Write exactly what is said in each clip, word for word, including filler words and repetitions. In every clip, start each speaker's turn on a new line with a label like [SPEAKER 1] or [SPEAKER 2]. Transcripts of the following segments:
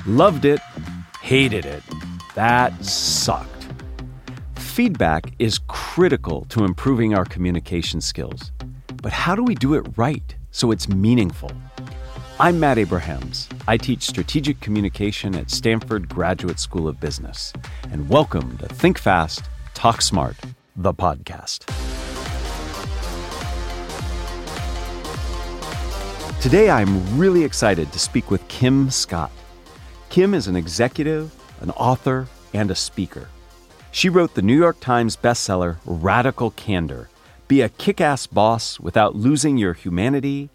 [SPEAKER 1] Loved it, hated it. That sucked. Feedback is critical to improving our communication skills. But how do we do it right so it's meaningful? I'm Matt Abrahams. I teach strategic communication at Stanford Graduate School of Business. And welcome to Think Fast, Talk Smart, the podcast. Today, I'm really excited to speak with Kim Scott. Kim is an executive, an author, and a speaker. She wrote the New York Times bestseller, Radical Candor, Be a Kick-Ass Boss Without Losing Your Humanity,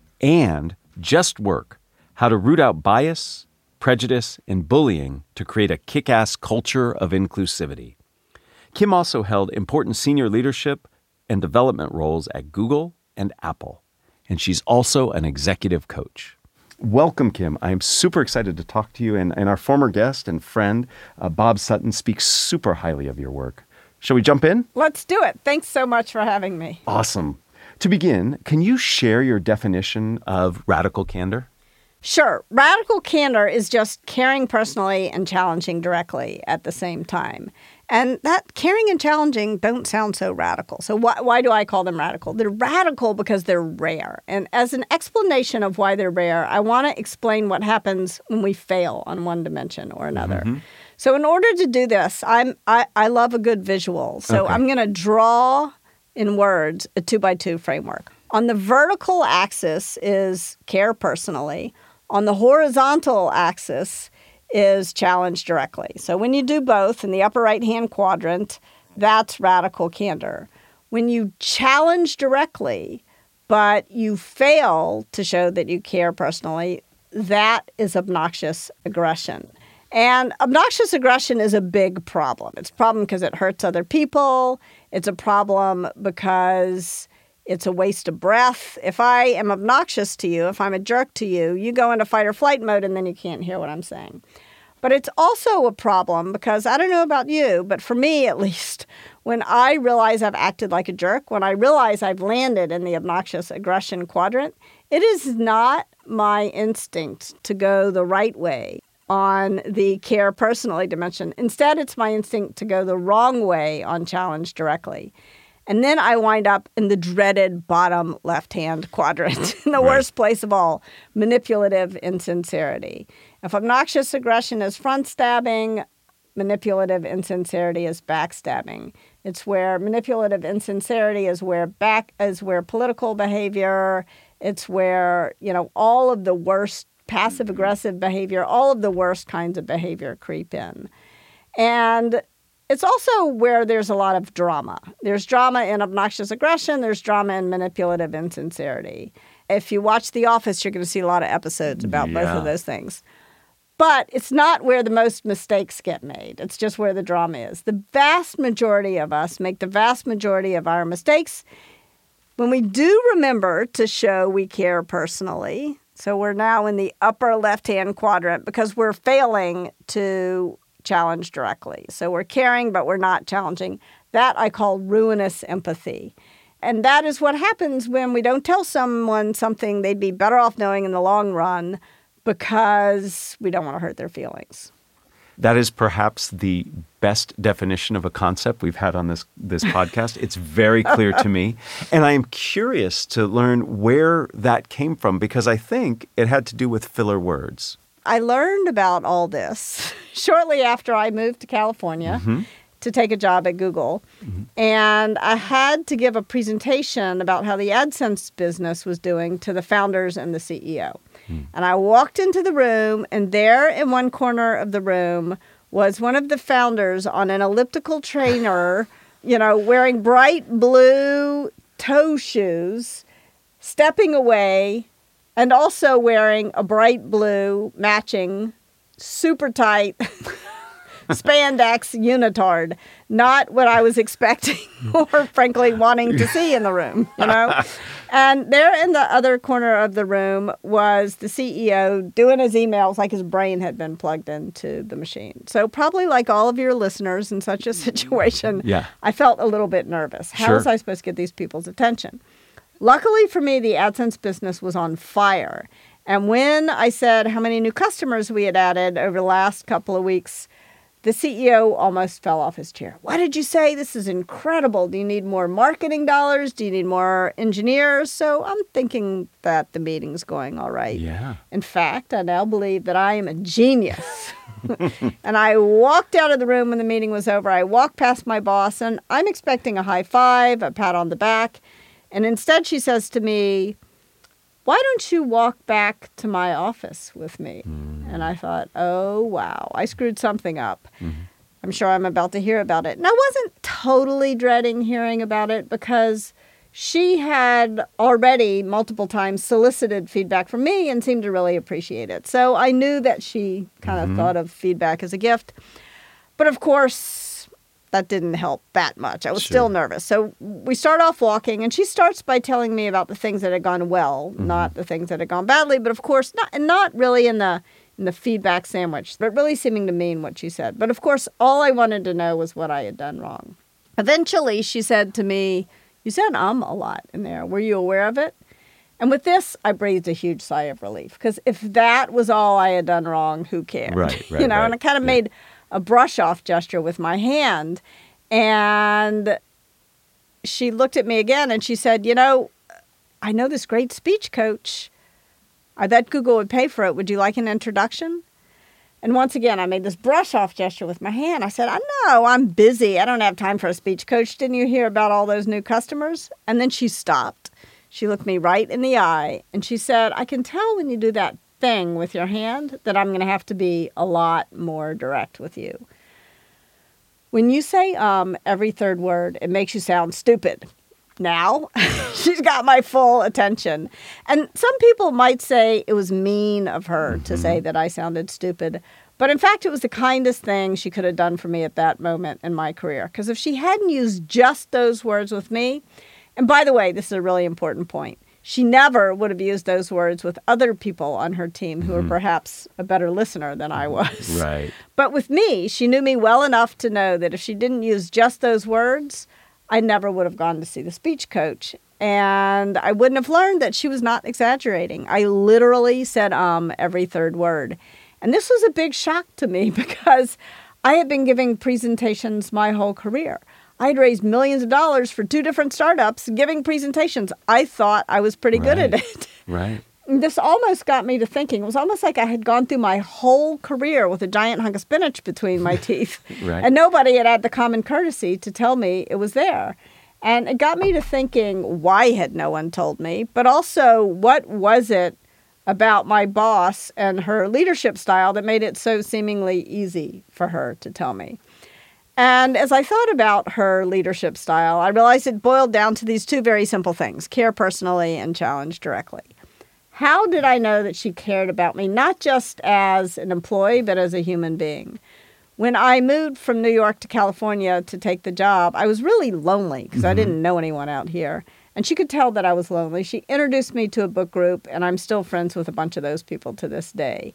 [SPEAKER 1] and Just Work, How to Root Out Bias, Prejudice, and Bullying to Create a Kick-Ass Culture of Inclusivity. Kim also held important senior leadership and development roles at Google and Apple, and she's also an executive coach. Welcome, Kim. I'm super excited to talk to you, and, and our former guest and friend, uh, Bob Sutton, speaks super highly of your work. Shall we jump in?
[SPEAKER 2] Let's do it. Thanks so much for having me.
[SPEAKER 1] Awesome. To begin, can you share your definition of radical candor?
[SPEAKER 2] Sure. Radical candor is just caring personally and challenging directly at the same time. And that caring and challenging don't sound so radical. So why, why do I call them radical? They're radical because they're rare. And as an explanation of why they're rare, I want to explain what happens when we fail on one dimension or another. Mm-hmm. So in order to do this, I'm I, I love a good visual. So okay. I'm going to draw in words a two-by-two framework. On the vertical axis is care personally. On the horizontal axis is challenge directly. So when you do both in the upper right-hand quadrant, that's radical candor. When you challenge directly, but you fail to show that you care personally, that is obnoxious aggression. And obnoxious aggression is a big problem. It's a problem because it hurts other people. It's a problem because it's a waste of breath. If I am obnoxious to you, if I'm a jerk to you, you go into fight or flight mode and then you can't hear what I'm saying. But it's also a problem because I don't know about you, but for me at least, when I realize I've acted like a jerk, when I realize I've landed in the obnoxious aggression quadrant, it is not my instinct to go the right way on the care personally dimension. Instead, it's my instinct to go the wrong way on challenge directly. And then I wind up in the dreaded bottom left-hand quadrant, in the right. worst place of all, manipulative insincerity. If obnoxious aggression is front stabbing, manipulative insincerity is backstabbing. It's where manipulative insincerity is where back is where political behavior, it's where, you know, all of the worst passive-aggressive behavior, all of the worst kinds of behavior creep in. And it's also where there's a lot of drama. There's drama in obnoxious aggression. There's drama in manipulative insincerity. If you watch The Office, you're going to see a lot of episodes about yeah. both of those things. But it's not where the most mistakes get made. It's just where the drama is. The vast majority of us make the vast majority of our mistakes when we do remember to show we care personally. So we're now in the upper left-hand quadrant because we're failing to challenge directly. So we're caring, but we're not challenging. That I call ruinous empathy. And that is what happens when we don't tell someone something they'd be better off knowing in the long run because we don't want to hurt their feelings.
[SPEAKER 1] That is perhaps the best definition of a concept we've had on this, this podcast. It's very clear to me. And I am curious to learn where that came from because I think it had to do with filler words.
[SPEAKER 2] I learned about all this shortly after I moved to California mm-hmm. to take a job at Google. Mm-hmm. And I had to give a presentation about how the AdSense business was doing to the founders and the C E O. Mm. And I walked into the room, and there in one corner of the room was one of the founders on an elliptical trainer, you know, wearing bright blue toe shoes, stepping away, and also wearing a bright blue matching, super tight spandex unitard. Not what I was expecting or, frankly, wanting to see in the room, you know? And there in the other corner of the room was the C E O doing his emails like his brain had been plugged into the machine. So probably like all of your listeners in such a situation,
[SPEAKER 1] yeah.
[SPEAKER 2] I felt a little bit nervous. How
[SPEAKER 1] sure.
[SPEAKER 2] was I supposed to get these people's attention? Luckily for me, the AdSense business was on fire. And when I said how many new customers we had added over the last couple of weeks, the C E O almost fell off his chair. What did you say? This is incredible. Do you need more marketing dollars? Do you need more engineers? So I'm thinking that the meeting's going all right.
[SPEAKER 1] Yeah.
[SPEAKER 2] In fact, I now believe that I am a genius. And I walked out of the room when the meeting was over. I walked past my boss, and I'm expecting a high five, a pat on the back. And instead she says to me, why don't you walk back to my office with me? Mm. And I thought, oh, wow, I screwed something up. Mm-hmm. I'm sure I'm about to hear about it. And I wasn't totally dreading hearing about it because she had already multiple times solicited feedback from me and seemed to really appreciate it. So I knew that she kind of mm-hmm. thought of feedback as a gift. But of course, that didn't help that much. I was sure. still nervous. So we start off walking, and she starts by telling me about the things that had gone well, mm-hmm. not the things that had gone badly. But of course, not and not really in the in the feedback sandwich, but really seeming to mean what she said. But of course, all I wanted to know was what I had done wrong. Eventually, she said to me, you said um a lot in there. Were you aware of it? And with this, I breathed a huge sigh of relief, because if that was all I had done wrong, who cared?
[SPEAKER 1] Right, right,
[SPEAKER 2] you know,
[SPEAKER 1] right.
[SPEAKER 2] and I kind of yeah. made a brush-off gesture with my hand. And she looked at me again and she said, you know, I know this great speech coach. I bet Google would pay for it. Would you like an introduction? And once again, I made this brush-off gesture with my hand. I said, I know, I'm busy. I don't have time for a speech coach. Didn't you hear about all those new customers? And then she stopped. She looked me right in the eye and she said, I can tell when you do that thing with your hand that I'm going to have to be a lot more direct with you. When you say um every third word, it makes you sound stupid. Now, she's got my full attention. And some people might say it was mean of her mm-hmm. to say that I sounded stupid. But in fact, it was the kindest thing she could have done for me at that moment in my career. Because if she hadn't used just those words with me, and by the way, this is a really important point, she never would have used those words with other people on her team who mm-hmm. were perhaps a better listener than I was.
[SPEAKER 1] Right.
[SPEAKER 2] But with me, she knew me well enough to know that if she didn't use just those words, I never would have gone to see the speech coach. And I wouldn't have learned that she was not exaggerating. I literally said um every third word. And this was a big shock to me because I had been giving presentations my whole career. I'd raised millions of dollars for two different startups giving presentations. I thought I was pretty
[SPEAKER 1] right.
[SPEAKER 2] good at it.
[SPEAKER 1] Right.
[SPEAKER 2] This almost got me to thinking. It was almost like I had gone through my whole career with a giant hunk of spinach between my teeth.
[SPEAKER 1] Right.
[SPEAKER 2] And nobody had had the common courtesy to tell me it was there. And it got me to thinking, why had no one told me? But also, what was it about my boss and her leadership style that made it so seemingly easy for her to tell me? And as I thought about her leadership style, I realized it boiled down to these two very simple things: care personally and challenge directly. How did I know that she cared about me, not just as an employee, but as a human being? When I moved from New York to California to take the job, I was really lonely because mm-hmm. I didn't know anyone out here. And she could tell that I was lonely. She introduced me to a book group, and I'm still friends with a bunch of those people to this day.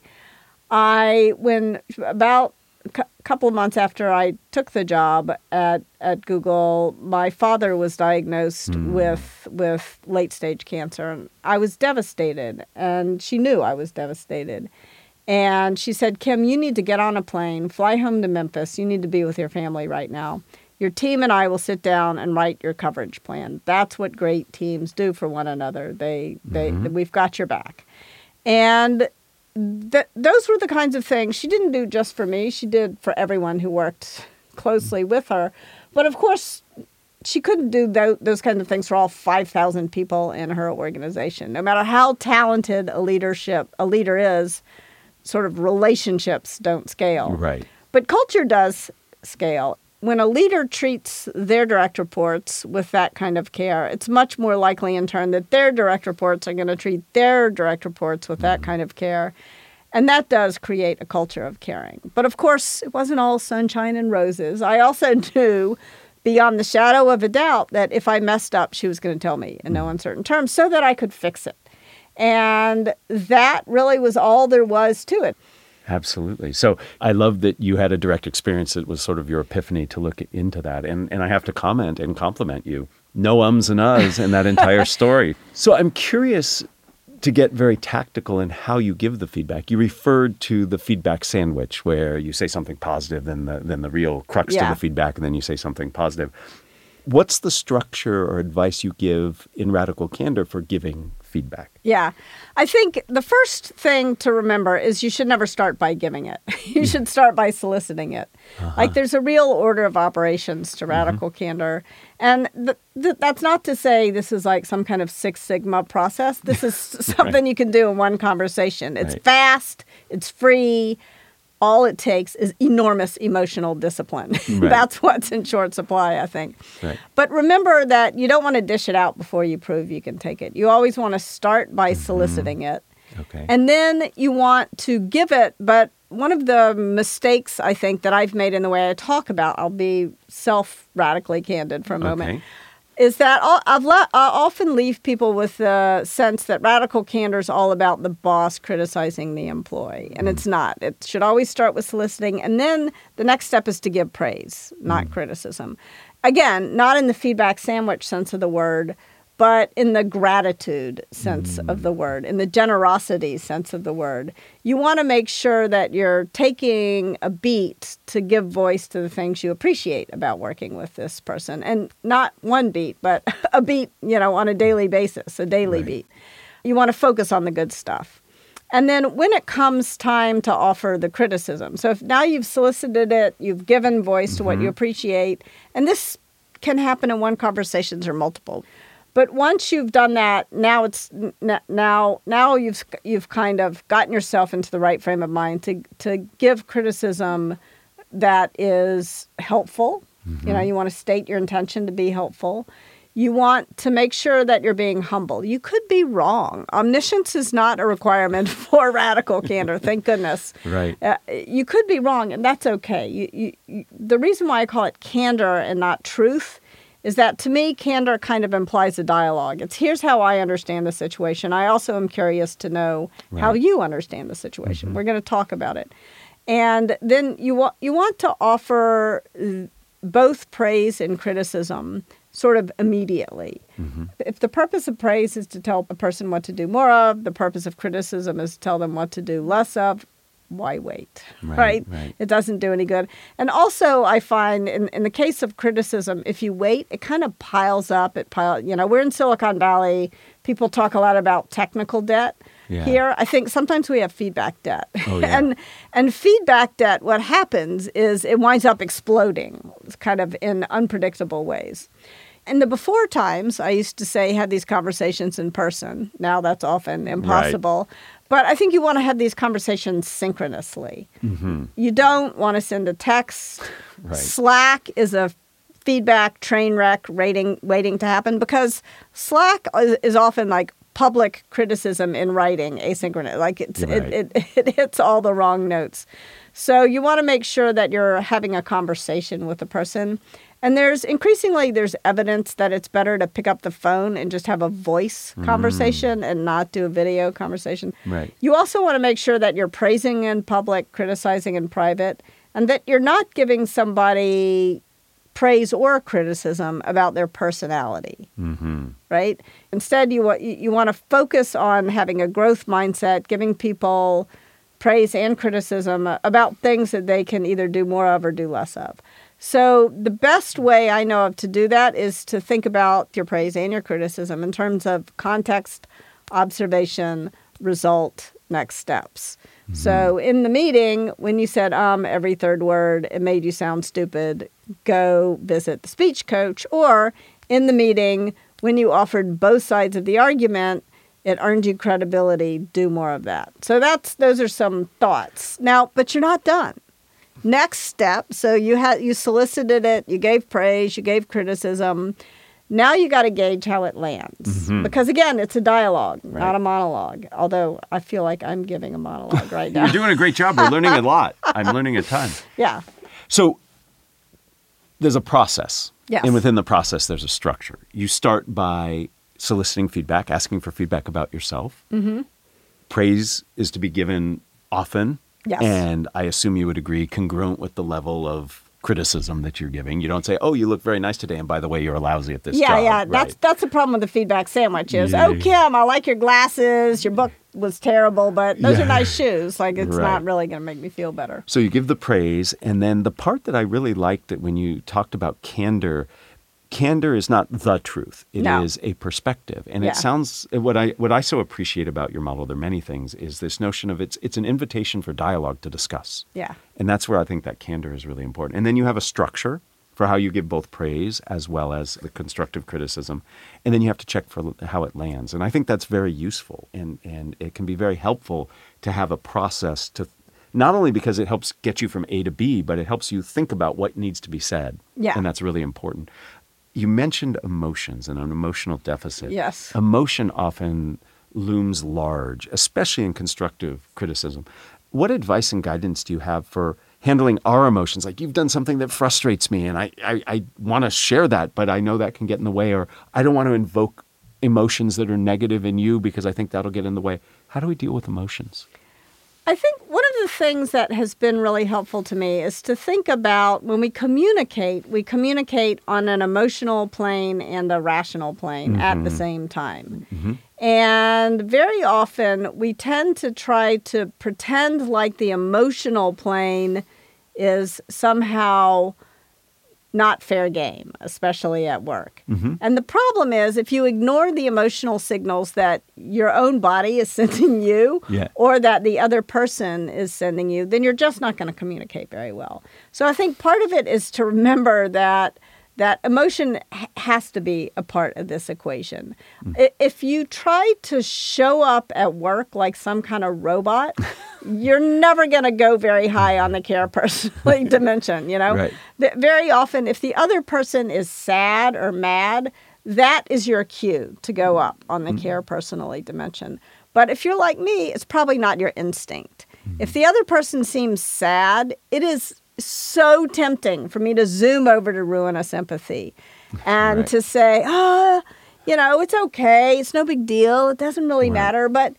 [SPEAKER 2] I, when about a couple of months after I took the job at, at Google, my father was diagnosed mm. with with late-stage cancer. And I was devastated, and she knew I was devastated. And she said, Kim, you need to get on a plane, fly home to Memphis. You need to be with your family right now. Your team and I will sit down and write your coverage plan. That's what great teams do for one another. They, they, mm-hmm. we've got your back. And Th- those were the kinds of things she didn't do just for me. She did for everyone who worked closely with her. But of course, she couldn't do th- those kinds of things for all five thousand people in her organization. No matter how talented a leadership a leader is, sort of relationships don't scale.
[SPEAKER 1] Right.
[SPEAKER 2] But culture does scale. When a leader treats their direct reports with that kind of care, it's much more likely in turn that their direct reports are going to treat their direct reports with that kind of care. And that does create a culture of caring. But of course, it wasn't all sunshine and roses. I also knew beyond the shadow of a doubt that if I messed up, she was going to tell me in no uncertain terms so that I could fix it. And that really was all there was to it.
[SPEAKER 1] Absolutely. So I love that you had a direct experience that was sort of your epiphany to look into that. And and I have to comment and compliment you. No ums and uhs in that entire story. So I'm curious to get very tactical in how you give the feedback, you referred to the feedback sandwich where you say something positive, then the, then the real crux
[SPEAKER 2] Yeah.
[SPEAKER 1] to the feedback, and then you say something positive. What's the structure or advice you give in Radical Candor for giving feedback?
[SPEAKER 2] Yeah. I think the first thing to remember is you should never start by giving it. You should start by soliciting it. Uh-huh. Like there's a real order of operations to Radical mm-hmm. Candor. And th- th- that's not to say this is like some kind of Six Sigma process. This is something right. you can do in one conversation. It's right. fast. It's free. All it takes is enormous emotional discipline. Right. That's what's in short supply, I think. Right. But remember that you don't want to dish it out before you prove you can take it. You always want to start by mm-hmm. soliciting it. Okay. And then you want to give it. But one of the mistakes, I think, that I've made in the way I talk about, I'll be self-radically candid for a moment, okay. is that I've le- I often leave people with the sense that radical candor is all about the boss criticizing the employee. And mm. it's not. It should always start with soliciting. And then the next step is to give praise, not mm. criticism. Again, not in the feedback sandwich sense of the word, but in the gratitude sense mm. of the word, in the generosity sense of the word. You want to make sure that you're taking a beat to give voice to the things you appreciate about working with this person. And not one beat, but a beat, you know, on a daily basis, a daily right. beat. You want to focus on the good stuff. And then when it comes time to offer the criticism, so if now you've solicited it, you've given voice mm-hmm. to what you appreciate, and this can happen in one conversation or multiple. But once you've done that, now it's now now you've you've kind of gotten yourself into the right frame of mind to to give criticism that is helpful. Mm-hmm. You know, you want to state your intention to be helpful. You want to make sure that you're being humble. You could be wrong. Omniscience is not a requirement for radical candor, thank goodness.
[SPEAKER 1] Right.
[SPEAKER 2] Uh, you could be wrong, and that's okay. You, you, you, the reason why I call it candor and not truth is that, to me, candor kind of implies a dialogue. It's here's how I understand the situation. I also am curious to know right. how you understand the situation. Mm-hmm. We're going to talk about it. And then you, wa- you want to offer both praise and criticism sort of immediately. Mm-hmm. If the purpose of praise is to tell a person what to do more of, the purpose of criticism is to tell them what to do less of, why wait, right, right? right? It doesn't do any good. And also, I find in, in the case of criticism, if you wait, it kind of piles up. It pile, you know, we're in Silicon Valley. People talk a lot about technical debt. Yeah. Here, I think sometimes we have feedback debt.
[SPEAKER 1] Oh, yeah.
[SPEAKER 2] and and feedback debt, what happens is it winds up exploding kind of in unpredictable ways. In the before times, I used to say had these conversations in person. Now that's often impossible. Right. But I think you want to have these conversations synchronously. Mm-hmm. You don't want to send a text. Right. Slack is a feedback train wreck waiting, waiting to happen because Slack is, is often like public criticism in writing, asynchronous. Like it's, right. it, it, it hits all the wrong notes. So you want to make sure that you're having a conversation with the person. And there's increasingly, there's evidence that it's better to pick up the phone and just have a voice mm. conversation and not do a video conversation.
[SPEAKER 1] Right.
[SPEAKER 2] You also want to make sure that you're praising in public, criticizing in private, and that you're not giving somebody praise or criticism about their personality, mm-hmm. right? Instead, you, you want to focus on having a growth mindset, giving people praise and criticism about things that they can either do more of or do less of. So the best way I know of to do that is to think about your praise and your criticism in terms of context, observation, result, next steps. Mm-hmm. So in the meeting, when you said um every third word, it made you sound stupid, go visit the speech coach. Or in the meeting, when you offered both sides of the argument, it earned you credibility, do more of that. So that's those are some thoughts. Now, but you're not done. Next step, so you had you solicited it, you gave praise, you gave criticism. Now you got to gauge how it lands. Mm-hmm. Because again, it's a dialogue, right. not a monologue. Although I feel like I'm giving a monologue right now.
[SPEAKER 1] You're doing a great job. We're learning a lot. I'm learning a ton.
[SPEAKER 2] Yeah.
[SPEAKER 1] So there's a process.
[SPEAKER 2] Yes.
[SPEAKER 1] And within the process, there's a structure. You start by soliciting feedback, asking for feedback about yourself. Mm-hmm. Praise is to be given often.
[SPEAKER 2] Yes.
[SPEAKER 1] And I assume you would agree, congruent with the level of criticism that you're giving. You don't say, oh, you look very nice today, and by the way, you're lousy at this
[SPEAKER 2] yeah,
[SPEAKER 1] job.
[SPEAKER 2] Yeah, yeah.
[SPEAKER 1] Right.
[SPEAKER 2] That's that's the problem with the feedback sandwich is,
[SPEAKER 1] Yeah.
[SPEAKER 2] oh, Kim, I like your glasses. Your book was terrible, but those
[SPEAKER 1] Yeah.
[SPEAKER 2] are nice shoes. Like, it's
[SPEAKER 1] Right.
[SPEAKER 2] not really going to make me feel better.
[SPEAKER 1] So you give the praise, and then the part that I really liked that when you talked about candor, candor is not the truth. It
[SPEAKER 2] No.
[SPEAKER 1] is a perspective. And
[SPEAKER 2] Yeah.
[SPEAKER 1] it sounds, what I what I so appreciate about your model, there are many things, is this notion of it's it's an invitation for dialogue to discuss.
[SPEAKER 2] Yeah.
[SPEAKER 1] And that's where I think that candor is really important. And then you have a structure for how you give both praise as well as the constructive criticism. And then you have to check for how it lands. And I think that's very useful. And, and it can be very helpful to have a process to, not only because it helps get you from A to B, but it helps you think about what needs to be said.
[SPEAKER 2] Yeah.
[SPEAKER 1] And that's really important. You mentioned emotions and an emotional deficit.
[SPEAKER 2] Yes.
[SPEAKER 1] Emotion often looms large, especially in constructive criticism. What advice and guidance do you have for handling our emotions? Like, you've done something that frustrates me, and I, I, I want to share that, but I know that can get in the way, or I don't want to invoke emotions that are negative in you because I think that'll get in the way. How do we deal with emotions?
[SPEAKER 2] I think one of the things that has been really helpful to me is to think about when we communicate, we communicate on an emotional plane and a rational plane mm-hmm. at the same time. Mm-hmm. And very often we tend to try to pretend like the emotional plane is somehow not fair game, especially at work. Mm-hmm. And the problem is if you ignore the emotional signals that your own body is sending you
[SPEAKER 1] yeah.
[SPEAKER 2] or that the other person is sending you, then you're just not going to communicate very well. So I think part of it is to remember that that emotion h- has to be a part of this equation. Mm. If you try to show up at work like some kind of robot, you're never going to go very high on the care personally dimension, you know?
[SPEAKER 1] Right.
[SPEAKER 2] The, very often, if the other person is sad or mad, that is your cue to go up on the mm. care personally dimension. But if you're like me, it's probably not your instinct. Mm. If the other person seems sad, it is so tempting for me to zoom over to ruin a sympathy and
[SPEAKER 1] right.
[SPEAKER 2] to say, ah, oh, you know, it's okay. It's no big deal. It doesn't really right. matter. But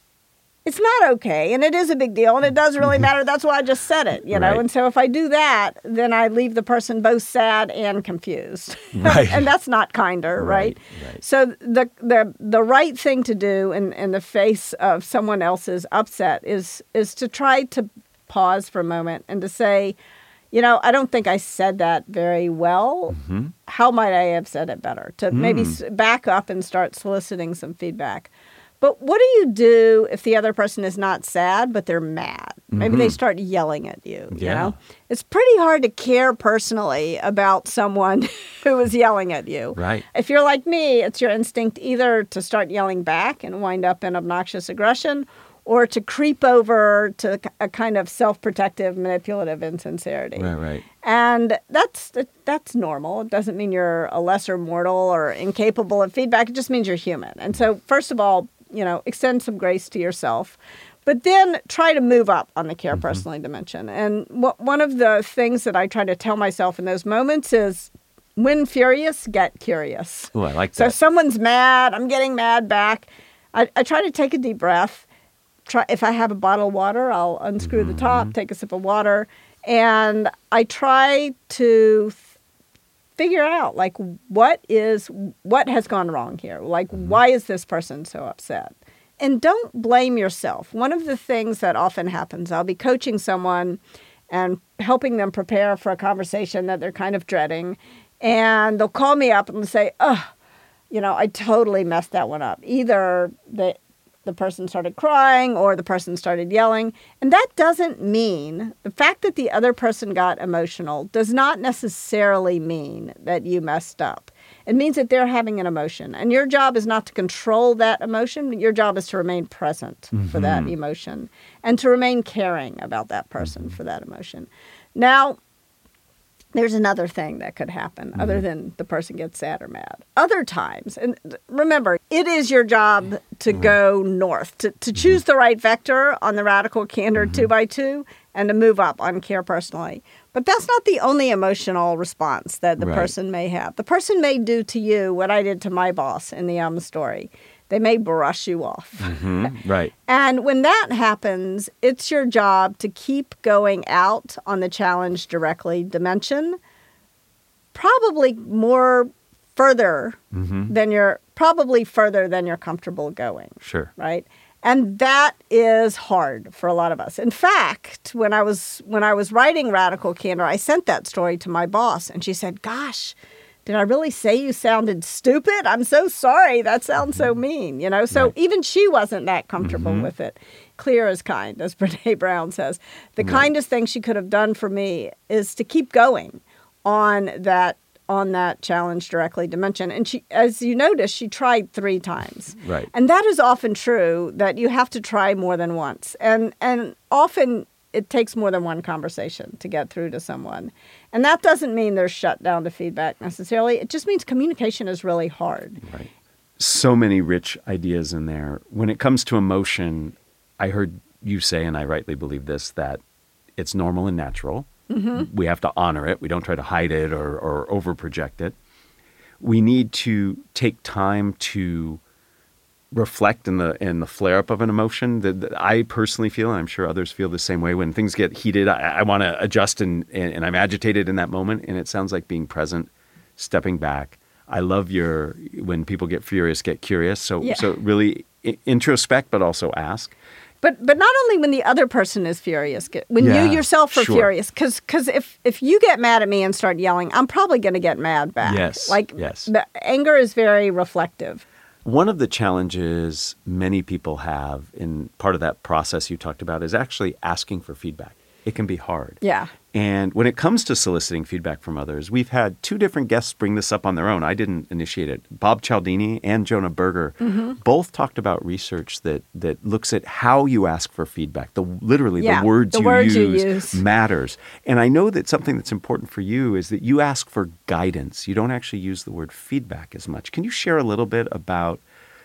[SPEAKER 2] it's not okay. And it is a big deal. And it does really matter. That's why I just said it, you know.
[SPEAKER 1] Right.
[SPEAKER 2] And so if I do that, then I leave the person both sad and confused.
[SPEAKER 1] Right.
[SPEAKER 2] And that's not kinder, right?
[SPEAKER 1] Right. right.
[SPEAKER 2] So the the the right thing to do in, in the face of someone else's upset is is to try to pause for a moment and to say, you know, I don't think I said that very well. Mm-hmm. How might I have said it better? To mm. maybe back up and start soliciting some feedback. But what do you do if the other person is not sad, but they're mad? Mm-hmm. Maybe they start yelling at you,
[SPEAKER 1] yeah.
[SPEAKER 2] you know? It's pretty hard to care personally about someone who is yelling at you.
[SPEAKER 1] Right.
[SPEAKER 2] If you're like me, it's your instinct either to start yelling back and wind up in obnoxious aggression, or to creep over to a kind of self-protective, manipulative insincerity.
[SPEAKER 1] Right, right.
[SPEAKER 2] And that's that's normal. It doesn't mean you're a lesser mortal or incapable of feedback. It just means you're human. And so, first of all, you know, extend some grace to yourself. But then try to move up on the care mm-hmm. personally dimension. And wh- one of the things that I try to tell myself in those moments is, when furious, get curious.
[SPEAKER 1] Oh, I like
[SPEAKER 2] that. So
[SPEAKER 1] that.
[SPEAKER 2] if someone's mad, I'm getting mad back. I, I try to take a deep breath. Try, if I have a bottle of water, I'll unscrew mm-hmm. the top, take a sip of water, and I try to th- figure out, like, what is what has gone wrong here? Like, mm-hmm. why is this person so upset? And don't blame yourself. One of the things that often happens, I'll be coaching someone and helping them prepare for a conversation that they're kind of dreading, and they'll call me up and say, oh, you know, I totally messed that one up. Either the the person started crying or the person started yelling. And that doesn't mean, the fact that the other person got emotional does not necessarily mean that you messed up. It means that they're having an emotion. And your job is not to control that emotion. Your job is to remain present mm-hmm. for that emotion and to remain caring about that person mm-hmm. for that emotion. Now, there's another thing that could happen mm-hmm. other than the person gets sad or mad. Other times, and remember, it is your job to mm-hmm. go north, to, to choose mm-hmm. the right vector on the radical candor mm-hmm. two by two and to move up on care personally. But that's not the only emotional response that the
[SPEAKER 1] right.
[SPEAKER 2] person may have. The person may do to you what I did to my boss in the Elm story. They may brush you off.
[SPEAKER 1] Mm-hmm. Right.
[SPEAKER 2] And when that happens, it's your job to keep going out on the challenge directly dimension, probably more further mm-hmm. than you're probably further than you're comfortable going.
[SPEAKER 1] Sure.
[SPEAKER 2] Right. And that is hard for a lot of us. In fact, when I was when I was writing Radical Candor, I sent that story to my boss, and she said, "Gosh, did I really say you sounded stupid? I'm so sorry. That sounds so mean." You know, so right. even she wasn't that comfortable mm-hmm. with it. Clear as kind, as Brene Brown says. The right. kindest thing she could have done for me is to keep going on that on that challenge directly dimension. And she, as you notice, she tried three times.
[SPEAKER 1] Right.
[SPEAKER 2] And that is often true, that you have to try more than once. And and often it takes more than one conversation to get through to someone. And that doesn't mean they're shut down to feedback necessarily. It just means communication is really hard.
[SPEAKER 1] Right. So many rich ideas in there. When it comes to emotion, I heard you say, and I rightly believe this, that it's normal and natural. Mm-hmm. We have to honor it. We don't try to hide it or, or over-project it. We need to take time to reflect in the in the flare-up of an emotion that, that I personally feel, and I'm sure others feel the same way. When things get heated, I, I want to adjust, and, and, and I'm agitated in that moment, and it sounds like being present, stepping back. I love your, when people get furious, get curious. So, yeah. so really introspect, but also ask.
[SPEAKER 2] But but not only when the other person is furious, when yeah, you yourself are sure. furious. Because because if, if you get mad at me and start yelling, I'm probably going to get mad back.
[SPEAKER 1] Yes,
[SPEAKER 2] like
[SPEAKER 1] yes.
[SPEAKER 2] The anger is very reflective.
[SPEAKER 1] One of the challenges many people have in part of that process you talked about is actually asking for feedback. It can be hard.
[SPEAKER 2] Yeah.
[SPEAKER 1] And when it comes to soliciting feedback from others, we've had two different guests bring this up on their own. I didn't initiate it. Bob Cialdini and Jonah Berger mm-hmm. both talked about research that that looks at how you ask for feedback. The literally
[SPEAKER 2] yeah,
[SPEAKER 1] the words,
[SPEAKER 2] the
[SPEAKER 1] you,
[SPEAKER 2] words
[SPEAKER 1] use
[SPEAKER 2] you use
[SPEAKER 1] matters. And I know that something that's important for you is that you ask for guidance. You don't actually use the word feedback as much. Can you share a little bit about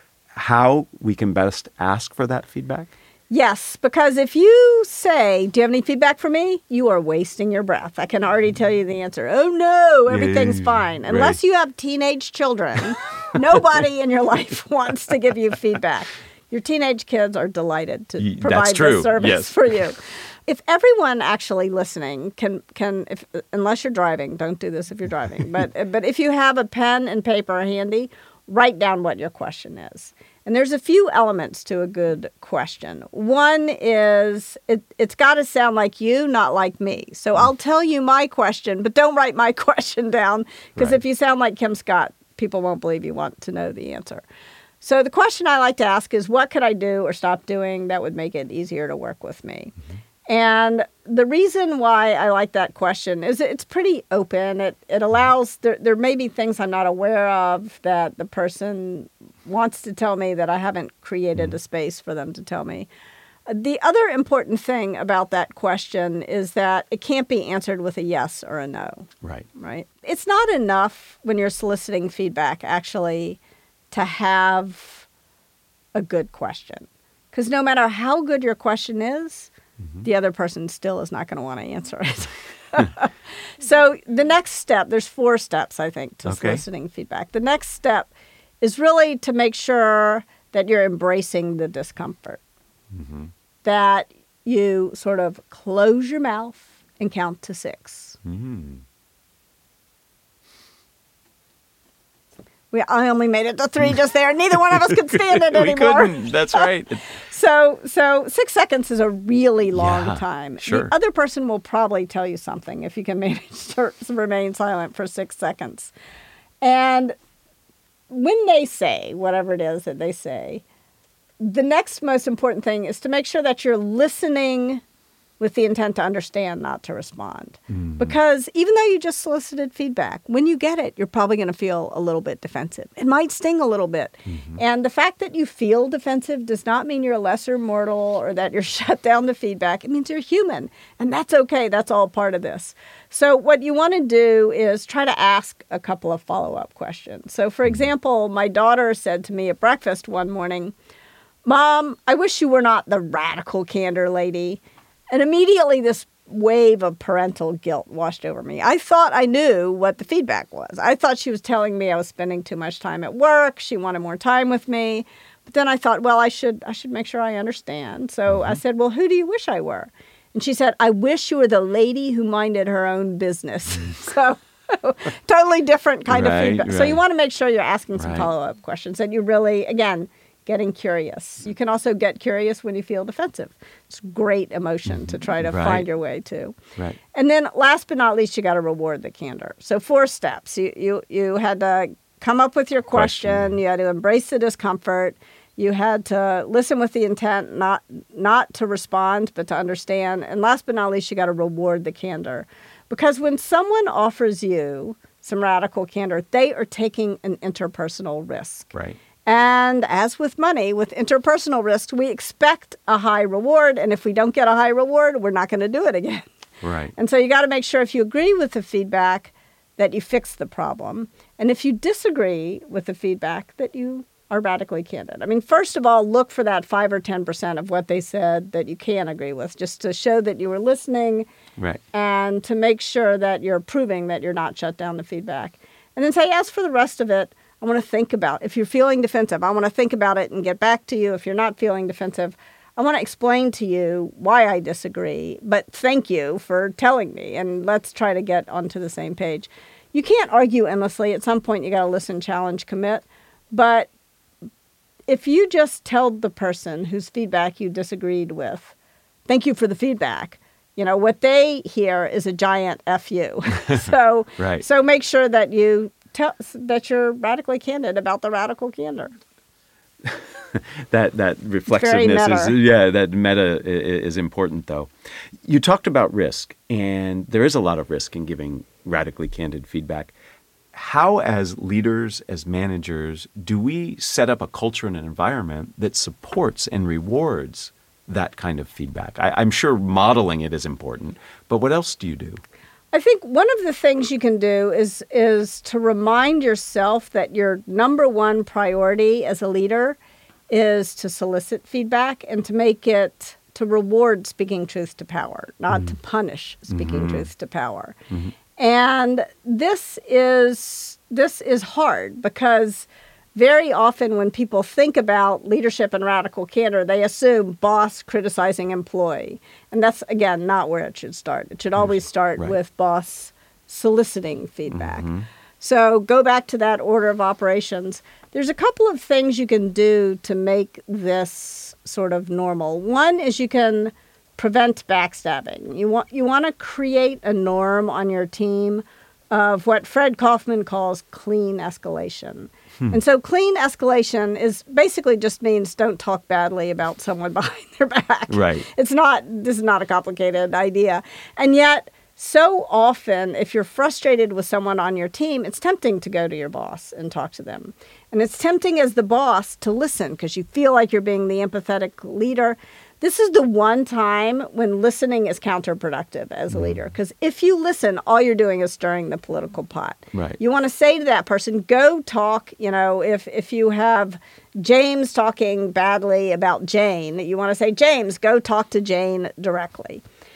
[SPEAKER 1] how we can best ask for that feedback?
[SPEAKER 2] Yes, because if you say, "Do you have any feedback for me?" you are wasting your breath. I can already tell you the answer. Oh, no, everything's yeah, fine. Unless right. you have teenage children, nobody in your life wants to give you feedback. Your teenage kids are delighted to
[SPEAKER 1] y-
[SPEAKER 2] provide this service
[SPEAKER 1] yes.
[SPEAKER 2] for you. If everyone actually listening can, can if, unless you're driving, don't do this if you're driving, but but if you have a pen and paper handy, write down what your question is. And there's a few elements to a good question. One is it, it's got to sound like you, not like me. So I'll tell you my question, but don't write my question down, because right. if you sound like Kim Scott, people won't believe you want to know the answer. So the question I like to ask is, what could I do or stop doing that would make it easier to work with me? Mm-hmm. And the reason why I like that question is it's pretty open. It it allows, there, there may be things I'm not aware of that the person wants to tell me that I haven't created mm. a space for them to tell me. The other important thing about that question is that it can't be answered with a yes or a no.
[SPEAKER 1] Right.
[SPEAKER 2] Right. It's not enough when you're soliciting feedback actually to have a good question. Because no matter how good your question is, mm-hmm. the other person still is not going to want to answer it. So the next step, there's four steps, I think, to
[SPEAKER 1] okay.
[SPEAKER 2] soliciting feedback. The next step is really to make sure that you're embracing the discomfort, mm-hmm. that you sort of close your mouth and count to six. Mm-hmm. We, I only made it to three just there. Neither one of us could stand it anymore.
[SPEAKER 1] We couldn't. That's right.
[SPEAKER 2] So so six seconds is a really long
[SPEAKER 1] yeah,
[SPEAKER 2] time.
[SPEAKER 1] Sure.
[SPEAKER 2] The other person will probably tell you something if you can manage to remain silent for six seconds. And when they say whatever it is that they say, the next most important thing is to make sure that you're listening with the intent to understand, not to respond. Mm-hmm. Because even though you just solicited feedback, when you get it, you're probably going to feel a little bit defensive. It might sting a little bit. Mm-hmm. And the fact that you feel defensive does not mean you're a lesser mortal or that you're shut down to feedback. It means you're human. And that's okay. That's all part of this. So what you want to do is try to ask a couple of follow-up questions. So, for example, my daughter said to me at breakfast one morning, "Mom, I wish you were not the radical candor lady." And immediately this wave of parental guilt washed over me. I thought I knew what the feedback was. I thought she was telling me I was spending too much time at work. She wanted more time with me. But then I thought, well, I should I should make sure I understand. So mm-hmm. I said, well, who do you wish I were? And she said, I wish you were the lady who minded her own business. So totally different kind
[SPEAKER 1] right,
[SPEAKER 2] of feedback.
[SPEAKER 1] Right.
[SPEAKER 2] So you want to make sure you're asking some
[SPEAKER 1] right.
[SPEAKER 2] follow-up questions and you really, again, getting curious. You can also get curious when you feel defensive. It's a great emotion mm-hmm. to try to
[SPEAKER 1] right.
[SPEAKER 2] find your way to.
[SPEAKER 1] Right.
[SPEAKER 2] And then last but not least, you got to reward the candor. So four steps. You, you, you had to come up with your question. question. You had to embrace the discomfort. You had to listen with the intent, not not to respond, but to understand. And last but not least, you got to reward the candor. Because when someone offers you some radical candor, they are taking an interpersonal risk.
[SPEAKER 1] Right.
[SPEAKER 2] And as with money, with interpersonal risk, we expect a high reward. And if we don't get a high reward, we're not going to do it again.
[SPEAKER 1] Right.
[SPEAKER 2] And so you got to make sure if you agree with the feedback that you fix the problem. And if you disagree with the feedback, that you are radically candid. I mean, first of all, look for that five or ten percent of what they said that you can agree with, just to show that you were listening
[SPEAKER 1] right.
[SPEAKER 2] and to make sure that you're proving that you're not shut down the feedback. And then say, as for the rest of it, I want to think about, if you're feeling defensive, I want to think about it and get back to you. If you're not feeling defensive, I want to explain to you why I disagree, but thank you for telling me, and let's try to get onto the same page. You can't argue endlessly. At some point, you got to listen, challenge, commit. But if you just tell the person whose feedback you disagreed with, thank you for the feedback, you know, what they hear is a giant F you. so,
[SPEAKER 1] right.
[SPEAKER 2] so make sure that you tell that you're radically candid about the radical candor.
[SPEAKER 1] that that reflexiveness is yeah that meta is important though. You talked about risk, and there is a lot of risk in giving radically candid feedback. How, as leaders, as managers, do we set up a culture and an environment that supports and rewards that kind of feedback? I, I'm sure modeling it is important, but what else do you do?
[SPEAKER 2] I think one of the things you can do is is to remind yourself that your number one priority as a leader is to solicit feedback and to make it, to reward speaking truth to power, not mm-hmm. to punish speaking mm-hmm. truth to power. Mm-hmm. And this is this is hard because very often when people think about leadership and radical candor, they assume boss criticizing employee. And that's, again, not where it should start. It should always start right. with boss soliciting feedback. Mm-hmm. So go back to that order of operations. There's a couple of things you can do to make this sort of normal. One is you can prevent backstabbing. You want you want to create a norm on your team of what Fred Kaufman calls clean escalation. Hmm. And so clean escalation is basically just means don't talk badly about someone behind their back.
[SPEAKER 1] Right.
[SPEAKER 2] It's not, this is not a complicated idea. And yet, so often, if you're frustrated with someone on your team, it's tempting to go to your boss and talk to them. And it's tempting as the boss to listen because you feel like you're being the empathetic leader. This is the one time when listening is counterproductive as a mm. leader. Because if you listen, all you're doing is stirring the political pot.
[SPEAKER 1] Right.
[SPEAKER 2] You want to say to that person, go talk, you know, if, if you have James talking badly about Jane, you want to say, James, go talk to Jane directly.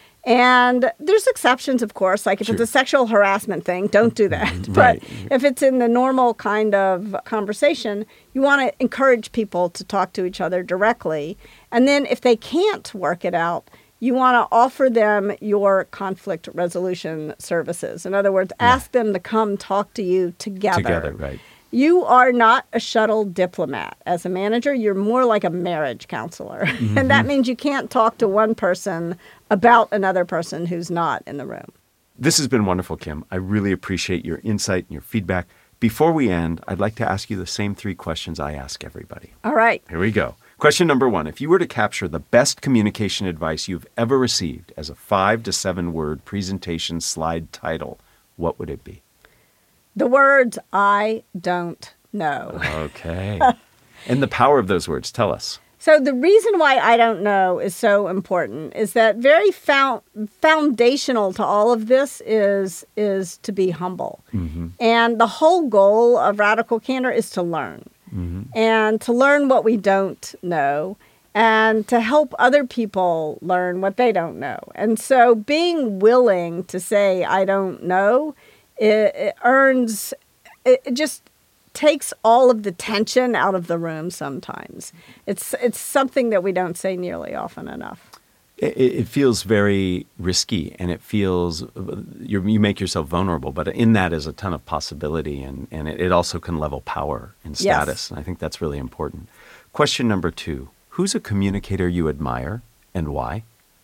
[SPEAKER 2] And there's exceptions, of course. Like if sure. it's a sexual harassment thing, don't do that.
[SPEAKER 1] Right.
[SPEAKER 2] But if it's in the normal kind of conversation, you want to encourage people to talk to each other directly. And then if they can't work it out, you want to offer them your conflict resolution services. In other words, yeah. ask them to come talk to you together.
[SPEAKER 1] Together, right.
[SPEAKER 2] You are not a shuttle diplomat. As a manager, you're more like a marriage counselor. Mm-hmm. And that means you can't talk to one person about another person who's not in the room.
[SPEAKER 1] This has been wonderful, Kim. I really appreciate your insight and your feedback. Before we end, I'd like to ask you the same three questions I ask everybody.
[SPEAKER 2] All right.
[SPEAKER 1] Here we go. Question number one. If you were to capture the best communication advice you've ever received as a five to seven word presentation slide title, what would it be?
[SPEAKER 2] The words, I don't know.
[SPEAKER 1] Okay. And the power of those words, tell us.
[SPEAKER 2] So the reason why I don't know is so important is that very found, foundational to all of this is, is to be humble. Mm-hmm. And the whole goal of radical candor is to learn. Mm-hmm. And to learn what we don't know and to help other people learn what they don't know. And so being willing to say, I don't know, It, it earns, it just takes all of the tension out of the room sometimes. It's it's something that we don't say nearly often enough.
[SPEAKER 1] It, it feels very risky, and it feels you you make yourself vulnerable. But in that is a ton of possibility, and and it, it also can level power and status.
[SPEAKER 2] Yes.
[SPEAKER 1] And I think that's really important. Question number two: who's a communicator you admire, and why?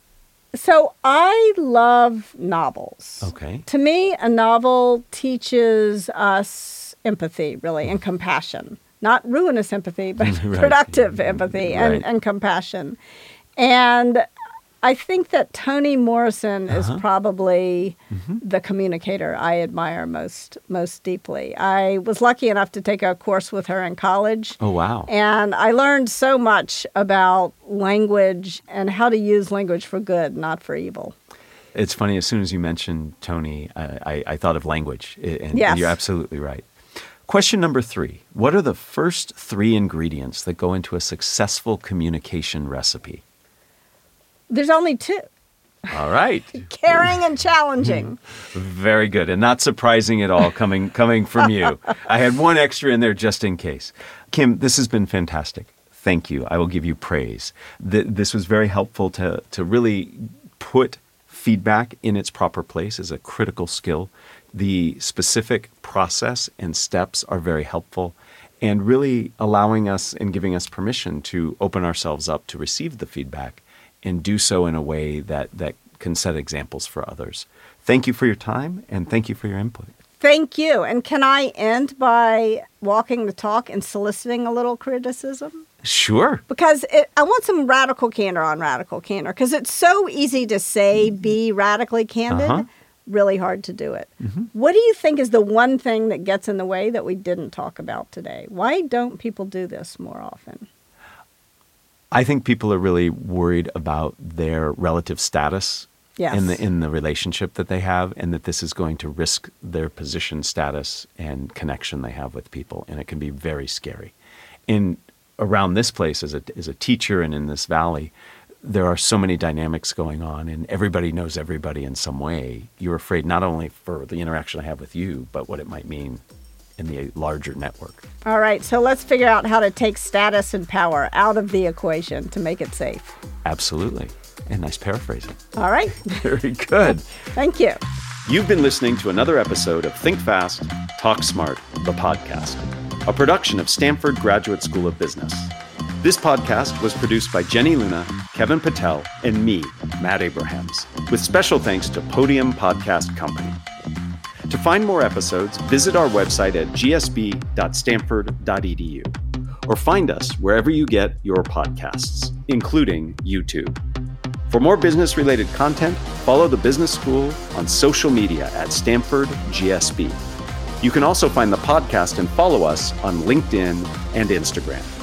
[SPEAKER 2] So I love novels.
[SPEAKER 1] Okay.
[SPEAKER 2] To me, a novel teaches us empathy, really, and compassion. Not ruinous empathy, but
[SPEAKER 1] Right.
[SPEAKER 2] productive empathy and,
[SPEAKER 1] Right.
[SPEAKER 2] and compassion. And I think that Toni Morrison is
[SPEAKER 1] Uh-huh.
[SPEAKER 2] probably
[SPEAKER 1] Mm-hmm.
[SPEAKER 2] the communicator I admire most most deeply. I was lucky enough to take a course with her in college.
[SPEAKER 1] Oh, wow.
[SPEAKER 2] And I learned so much about language and how to use language for good, not for evil.
[SPEAKER 1] It's funny, as soon as you mentioned Toni, I, I, I thought of language, and,
[SPEAKER 2] Yes.
[SPEAKER 1] and you're absolutely right. Question number three: what are the first three ingredients that go into a successful communication recipe?
[SPEAKER 2] There's only two.
[SPEAKER 1] All right.
[SPEAKER 2] Caring and challenging.
[SPEAKER 1] Very good, and not surprising at all coming coming from you. I had one extra in there just in case. Kim, this has been fantastic. Thank you. I will give you praise. Th- this was very helpful to to really put feedback in its proper place as a critical skill. The specific process and steps are very helpful, and really allowing us and giving us permission to open ourselves up to receive the feedback and do so in a way that, that can set examples for others. Thank you for your time, and thank you for your input.
[SPEAKER 2] Thank you. And can I end by walking the talk and soliciting a little criticism?
[SPEAKER 1] Sure.
[SPEAKER 2] Because it, I want some radical candor on radical candor, because it's so easy to say be radically candid,
[SPEAKER 1] Uh-huh.
[SPEAKER 2] really hard to do it. What do you think is the one thing that gets in the way that we didn't talk about today? Why don't people do this more often?
[SPEAKER 1] I think people are really worried about their relative status
[SPEAKER 2] Yes.
[SPEAKER 1] in the in the relationship that they have, and that this is going to risk their position, status, and connection they have with people, and it can be very scary. In around this place, as a as a teacher and in this valley, there are so many dynamics going on, and everybody knows everybody in some way. You're afraid not only for the interaction I have with you, but what it might mean in the larger network.
[SPEAKER 2] All right, so let's figure out how to take status and power out of the equation to make it safe.
[SPEAKER 1] Absolutely. And nice paraphrasing.
[SPEAKER 2] All right,
[SPEAKER 1] Very good.
[SPEAKER 2] thank you.
[SPEAKER 1] You've been listening to another episode of Think Fast, Talk Smart, the podcast, a production of Stanford Graduate School of Business. This podcast was produced by Jenny Luna, Kevin Patel, and me, Matt Abrahams, with special thanks to Podium Podcast Company. To find more episodes, visit our website at g s b dot stanford dot e d u or find us wherever you get your podcasts, including YouTube. For more business-related content, follow the business school on social media at Stanford G S B. You can also find the podcast and follow us on LinkedIn and Instagram.